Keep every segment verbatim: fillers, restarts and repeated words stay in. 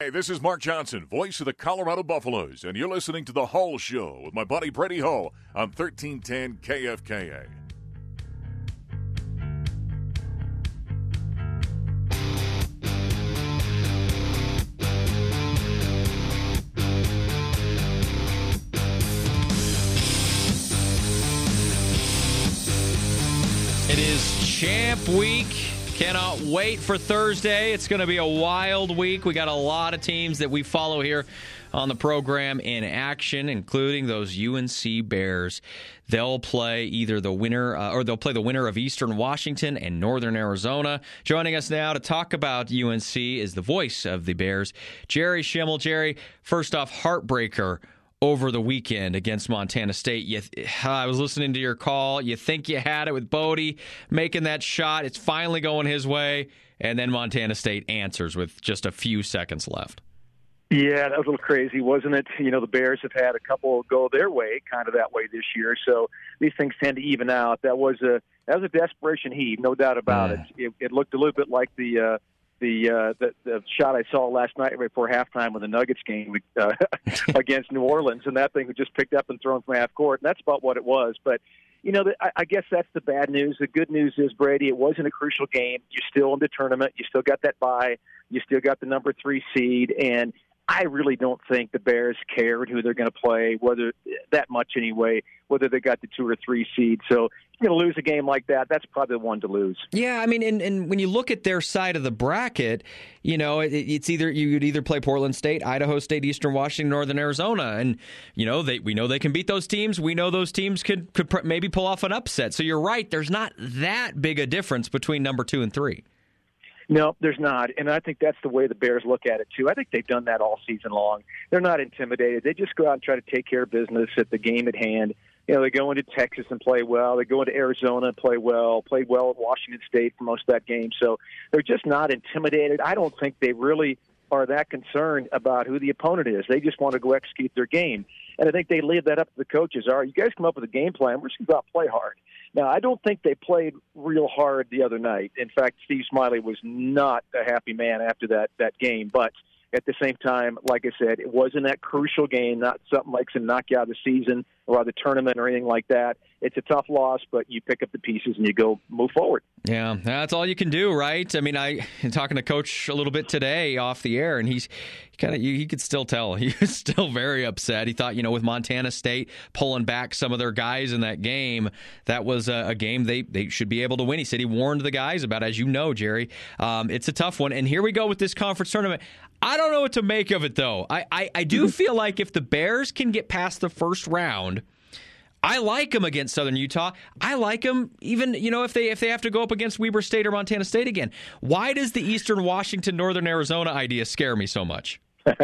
Hey, this is Mark Johnson, voice of the Colorado Buffaloes, and you're listening to The Hull Show with my buddy Brady Hull on thirteen ten K F K A. It is Champ Week. Cannot wait for Thursday. It's going to be a wild week. We got a lot of teams that we follow here on the program in action, including those U N C Bears. They'll play either the winner, uh, or they'll play the winner of Eastern Washington and Northern Arizona. Joining us now to talk about U N C is the voice of the Bears, Jerry Schimmel. Jerry, first off, heartbreaker over the weekend against Montana State. You, I was listening to your call. You think you had it with Bodie making that shot. It's finally going his way, and then Montana State answers with just a few seconds left. Yeah, that was a little crazy, wasn't it? You know, the Bears have had a couple go their way, kind of that way this year, so these things tend to even out. That was a that was a desperation heave, no doubt about yeah. it. it. It looked a little bit like the uh, The, uh, the the shot I saw last night right before halftime with the Nuggets game uh, against New Orleans, and that thing was just picked up and thrown from half court, and that's about what it was. But, you know, the, I, I guess that's the bad news. The good news is, Brady, it wasn't a crucial game. You're still in the tournament. You still got that bye. You still got the number three seed, and I really don't think the Bears cared who they're going to play, whether that much anyway, whether they got the two or three seed. So you're going to lose a game like that, that's probably the one to lose. Yeah, I mean, and, and when you look at their side of the bracket, you know, it, it's either you would either play Portland State, Idaho State, Eastern Washington, Northern Arizona, and you know they we know they can beat those teams. We know those teams could could pr- maybe pull off an upset. So you're right, there's not that big a difference between number two and three. No, there's not, and I think that's the way the Bears look at it, too. I think they've done that all season long. They're not intimidated. They just go out and try to take care of business at the game at hand. You know, they go into Texas and play well. They go into Arizona and play well, played well at Washington State for most of that game. So they're just not intimidated. I don't think they really are that concerned about who the opponent is. They just want to go execute their game. And I think they leave that up to the coaches. All right, you guys come up with a game plan. We're just going to go out and play hard. Now, I don't think they played real hard the other night. In fact, Steve Smiley was not a happy man after that, that game. But at the same time, like I said, it wasn't that crucial game, not something like some knock you out of the season or the tournament or anything like that. It's a tough loss, but you pick up the pieces and you go move forward. Yeah, that's all you can do, right? I mean, I am talking to Coach a little bit today off the air, and he's kind of, he could still tell he was still very upset. He thought, you know, with Montana State pulling back some of their guys in that game, that was a, a game they, they should be able to win. He said he warned the guys about, as you know, Jerry. Um, it's a tough one. And here we go with this conference tournament. I don't know what to make of it, though. I, I, I do feel like if the Bears can get past the first round, I like them against Southern Utah. I like them even, you know, if they if they have to go up against Weber State or Montana State again. Why does the Eastern Washington, Northern Arizona idea scare me so much?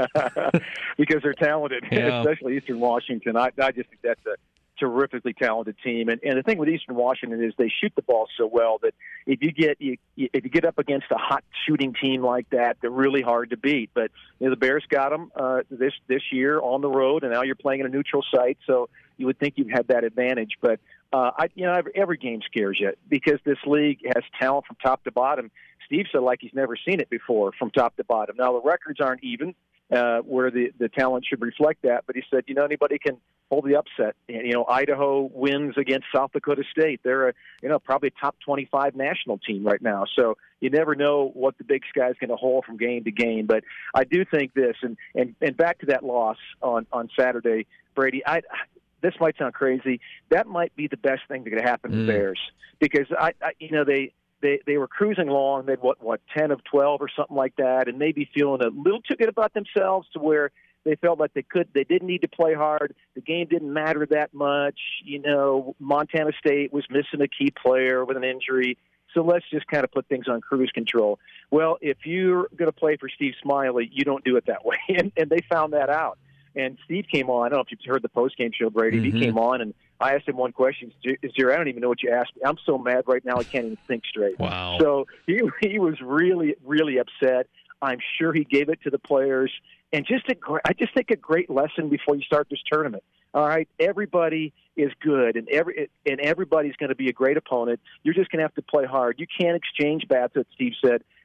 Because they're talented, yeah. especially Eastern Washington. I, I just think that's a terrifically talented team. And, and the thing with Eastern Washington is they shoot the ball so well that if you get you, if you get up against a hot shooting team like that, they're really hard to beat. But you know, the Bears got them uh, this this year on the road, and now you're playing in a neutral site, so you would think you'd have that advantage. But uh, I, you know, every, every game scares you because this league has talent from top to bottom. Steve said like he's never seen it before from top to bottom. Now the records aren't even uh, where the the talent should reflect that, but he said, you know, anybody can hold the upset. And, you know, Idaho wins against South Dakota State. They're a, you know, probably a top twenty-five national team right now. So you never know what the Big Sky is going to hold from game to game. But I do think this, and and, and back to that loss on, on Saturday, Brady, I this might sound crazy. That might be the best thing that could happen to the mm. Bears because, I, I you know, they, they, they were cruising along. They'd, what, what, ten of twelve or something like that, and maybe feeling a little too good about themselves to where they felt like they could, they didn't need to play hard. The game didn't matter that much. You know, Montana State was missing a key player with an injury. So let's just kind of put things on cruise control. Well, if you're going to play for Steve Smiley, you don't do it that way. And, and they found that out. And Steve came on. I don't know if you've heard the post-game show, Brady. Mm-hmm. He came on, and I asked him one question. Is there, I don't even know what you asked me. I'm so mad right now I can't even think straight. Wow. So he, he was really, really upset. I'm sure he gave it to the players. And just a, I just think a great lesson before you start this tournament. All right, everybody is good, and every and everybody's going to be a great opponent. You're just going to have to play hard. You can't exchange bats, as Steve said,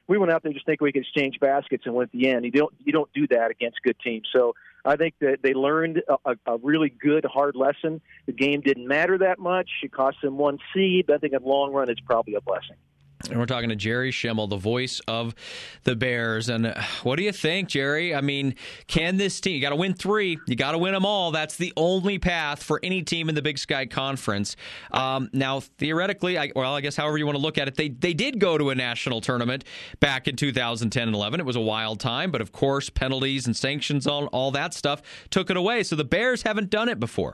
we went out there just thinking we could exchange baskets and win at the end. You don't you don't do that against good teams. So I think that they learned a, a really good, hard lesson. The game didn't matter that much. It cost them one seed, but I think in the long run it's probably a blessing. And we're talking to Jerry Schemmel, the voice of the Bears. And uh, what do you think, Jerry? I mean, can this team, you got to win three, you got to win them all. That's the only path for any team in the Big Sky Conference. Um, now, theoretically, I, well, I guess however you want to look at it, they, they did go to a national tournament back in two thousand ten and eleven. It was a wild time, but of course, penalties and sanctions, all, all that stuff took it away. So the Bears haven't done it before.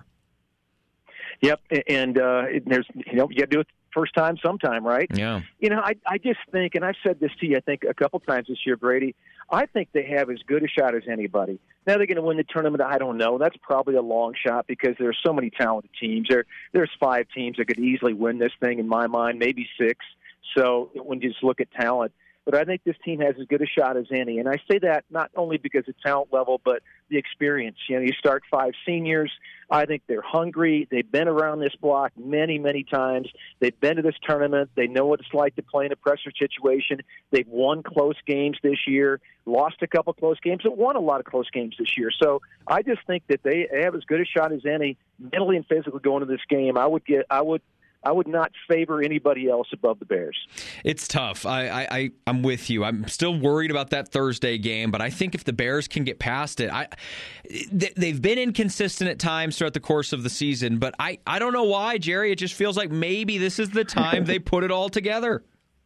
Yep, and uh, there's, you know, you got to do it first time sometime, right? Yeah. You know, I I just think, and I've said this to you, I think, a couple times this year, Brady, I think they have as good a shot as anybody. Now they're going to win the tournament, I don't know. That's probably a long shot because there are so many talented teams. There, There's five teams that could easily win this thing in my mind, maybe six. So when you just look at talent. But I think this team has as good a shot as any. And I say that not only because of talent level, but the experience. You know, you start five seniors. I think they're hungry. They've been around this block many, many times. They've been to this tournament. They know what it's like to play in a pressure situation. They've won close games this year, lost a couple close games, but won a lot of close games this year. So I just think that they have as good a shot as any, mentally and physically, going into this game. I would get, I would. I would not favor anybody else above the Bears. It's tough. I, I, I, I'm with you. I'm still worried about that Thursday game, but I think if the Bears can get past it, I they, they've been inconsistent at times throughout the course of the season, but I, I don't know why, Jerry. It just feels like maybe this is the time they put it all together.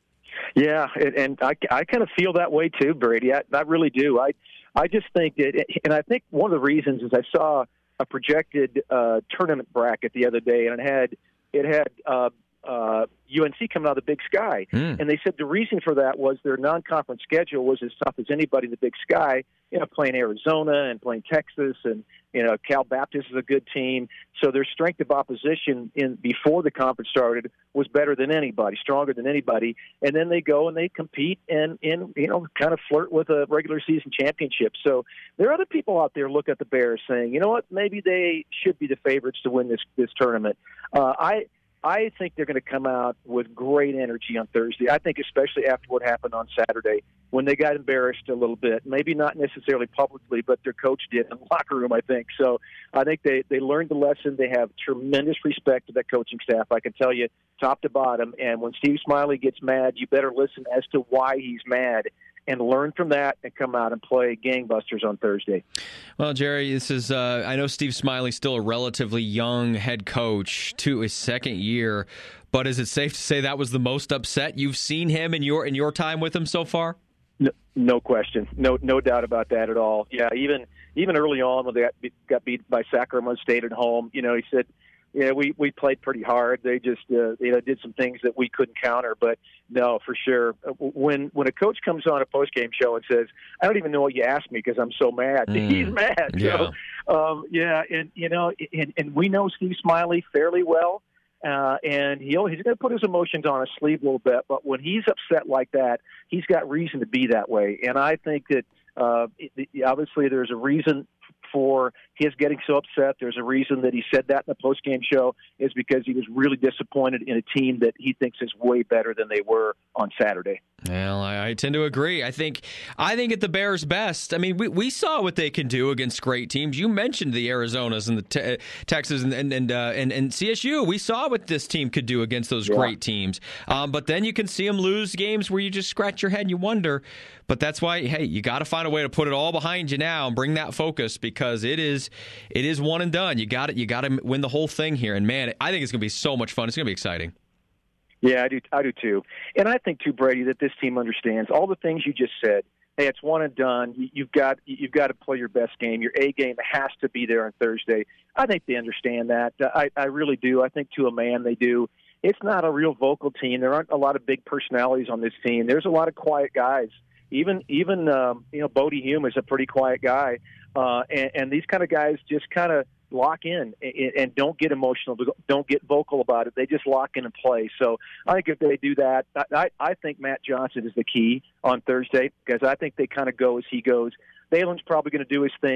Yeah, and, and I, I kind of feel that way too, Brady. I, I really do. I, I just think that, and I think one of the reasons is I saw a projected uh, tournament bracket the other day, and it had It had uh, uh, U N C coming out of the Big Sky. Mm. And they said the reason for that was their non-conference schedule was as tough as anybody in the Big Sky, you know, playing Arizona and playing Texas, and, you know, Cal Baptist is a good team. So their strength of opposition in before the conference started was better than anybody, stronger than anybody. And then they go and they compete and, and you know, kind of flirt with a regular season championship. So there are other people out there look at the Bears saying, you know what, maybe they should be the favorites to win this, this tournament. Uh, I I think they're going to come out with great energy on Thursday. I think especially after what happened on Saturday when they got embarrassed a little bit, maybe not necessarily publicly, but their coach did in the locker room, I think. So I think they, they learned the lesson. They have tremendous respect to that coaching staff, I can tell you, top to bottom. And when Steve Smiley gets mad, you better listen as to why he's mad and learn from that and come out and play gangbusters on Thursday. Well, Jerry, this is, uh, I know Steve Smiley's still a relatively young head coach to his second year, but is it safe to say that was the most upset you've seen him in your in your time with him so far? No, no question. No no doubt about that at all. Yeah, even even early on when they got beat, got beat by Sacramento State at home, you know, he said, yeah, we, we played pretty hard. They just uh, you know did some things that we couldn't counter. But no, for sure, when when a coach comes on a postgame show and says, "I don't even know what you asked me because I'm so mad," mm. he's mad. Yeah, so, um, yeah, and you know, and, and we know Steve Smiley fairly well, uh, and he'll he's going to put his emotions on his sleeve a little bit. But when he's upset like that, he's got reason to be that way. And I think that uh, it, obviously there's a reason for his getting so upset. There's a reason that he said that in the postgame show is because he was really disappointed in a team that he thinks is way better than they were on Saturday. Well, I, I tend to agree. I think I think at the Bears' best. I mean, we, we saw what they can do against great teams. You mentioned the Arizonas and the te- Texas and and and, uh, and and C S U. We saw what this team could do against those yeah. great teams. Um, but then you can see them lose games where you just scratch your head and you wonder. But that's why, hey, you got to find a way to put it all behind you now and bring that focus because it is it is one and done. You got it. You got to win the whole thing here. And man, I think it's going to be so much fun. It's going to be exciting. Yeah, I do. I do too. And I think too, Brady, that this team understands all the things you just said. Hey, it's one and done. You've got you've got to play your best game. Your A game has to be there on Thursday. I think they understand that. I, I really do. I think to a man they do. It's not a real vocal team. There aren't a lot of big personalities on this team. There's a lot of quiet guys. Even even um, you know, Bodie Hume is a pretty quiet guy, uh, and, and these kind of guys just kind of lock in and, and don't get emotional, don't get vocal about it. They just lock in and play. So I think if they do that, I, I think Matt Johnson is the key on Thursday because I think they kind of go as he goes. Balin's probably going to do his thing.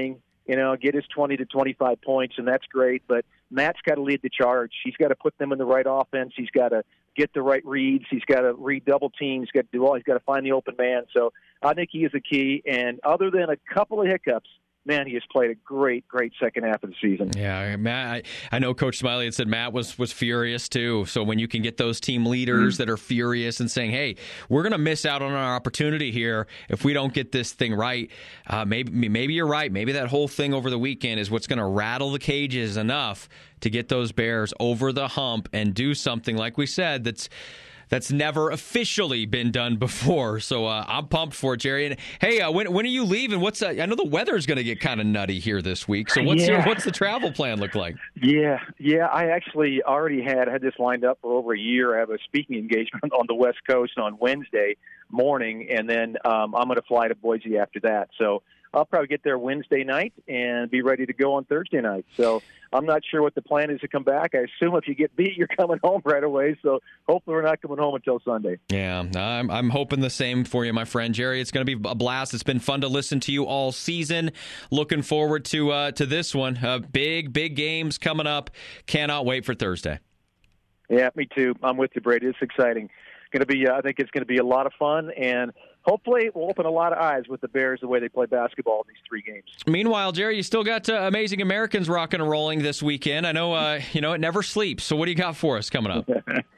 you know, get his twenty to twenty-five points, and that's great. But Matt's got to lead the charge. He's got to put them in the right offense. He's got to get the right reads. He's got to read double teams. He's got to do all. He's got to find the open man. So I think he is the key. And other than a couple of hiccups, man, he has played a great, great second half of the season. Yeah, Matt. I, I know Coach Smiley had said Matt was was furious too. So when you can get those team leaders mm-hmm. that are furious and saying, "Hey, we're going to miss out on our opportunity here if we don't get this thing right," uh, maybe maybe you're right. Maybe that whole thing over the weekend is what's going to rattle the cages enough to get those Bears over the hump and do something like we said that's. That's never officially been done before, so uh, I'm pumped for it, Jerry. And hey, uh, when when are you leaving? What's uh, I know the weather's going to get kind of nutty here this week. So what's yeah. your, what's the travel plan look like? Yeah, yeah. I actually already had had this lined up for over a year. I have a speaking engagement on the West Coast on Wednesday morning, and then um, I'm going to fly to Boise after that. So I'll probably get there Wednesday night and be ready to go on Thursday night. So I'm not sure what the plan is to come back. I assume if you get beat, you're coming home right away. So hopefully we're not coming home until Sunday. Yeah, I'm, I'm hoping the same for you, my friend. Jerry, it's going to be a blast. It's been fun to listen to you all season. Looking forward to uh, to this one. Uh, big, big games coming up. Cannot wait for Thursday. Yeah, me too. I'm with you, Brady. It's exciting. Going to be, uh, I think it's going to be a lot of fun, and hopefully it will open a lot of eyes with the Bears the way they play basketball in these three games. Meanwhile, Jerry, you still got uh, Amazing Americans rocking and rolling this weekend. I know, uh, you know, it never sleeps. So what do you got for us coming up?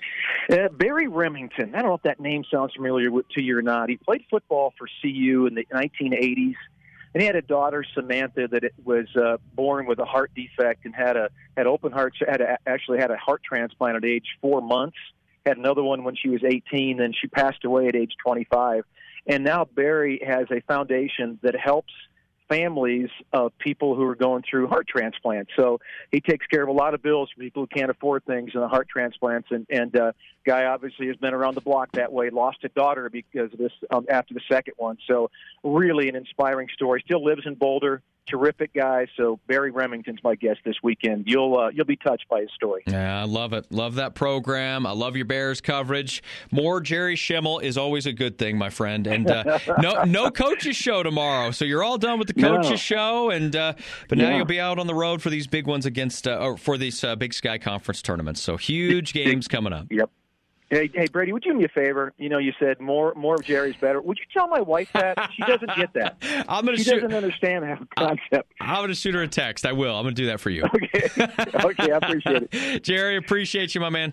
uh, Barry Remington. I don't know if that name sounds familiar to you or not. He played football for C U in the nineteen eighties, and he had a daughter, Samantha, that was uh, born with a heart defect and had a had open heart, had a, actually had a heart transplant at age four months. Had another one when she was eighteen, then she passed away at age twenty-five. And now Barry has a foundation that helps families of people who are going through heart transplants. So he takes care of a lot of bills for people who can't afford things in the heart transplants. And, and uh, guy obviously has been around the block that way, lost a daughter because of this um, after the second one. So really an inspiring story. Still lives in Boulder. Terrific guy. So Barry Remington's my guest this weekend. You'll uh, you'll be touched by his story. Yeah, I love it. Love that program. I love your Bears coverage. More Jerry Schimmel is always a good thing, my friend. And uh, no no coaches show tomorrow, so you're all done with the coaches no. show. And uh, but now yeah. you'll be out on the road for these big ones against uh, or for these uh, Big Sky Conference tournaments. So huge games coming up. Yep. Hey, hey, Brady, would you do me a favor? You know, you said more more of Jerry's better. Would you tell my wife that? She doesn't get that. I'm gonna she shoot, doesn't understand how concept. I'm going to shoot her a text. I will. I'm going to do that for you. Okay. Okay, I appreciate it. Jerry, appreciate you, my man.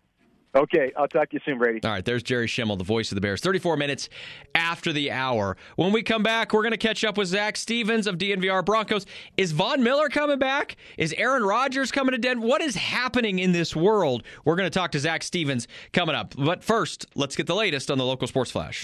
Okay, I'll talk to you soon, Brady. All right, there's Jerry Schimmel, the voice of the Bears. thirty-four minutes after the hour. When we come back, we're going to catch up with Zach Stevens of D N V R Broncos. Is Von Miller coming back? Is Aaron Rodgers coming to Denver? What is happening in this world? We're going to talk to Zach Stevens coming up. But first, let's get the latest on the local sports flash.